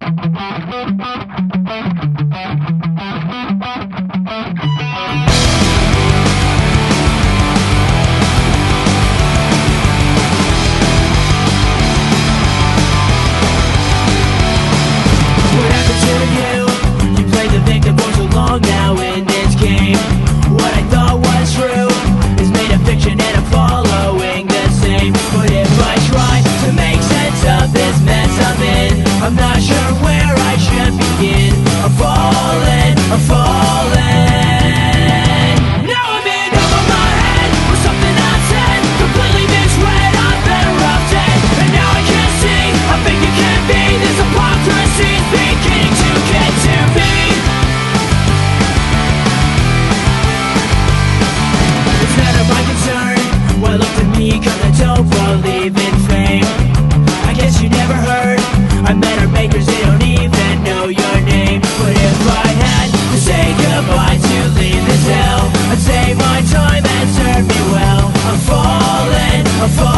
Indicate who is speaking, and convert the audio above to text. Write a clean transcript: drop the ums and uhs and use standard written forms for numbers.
Speaker 1: I'm not sure where I should begin. I'm falling. Now I'm in over my head with something I said, completely misread. I'm better off dead. And now I can't see, I think it can't be. This hypocrisy is beginning to get to me. It's none of my concern what looked at me, cause I don't believe in fame. I guess you never heard, I'm better makers, they don't even know your name. But if I had to say goodbye to leave this hell, I'd say my time had served me well. I'm falling.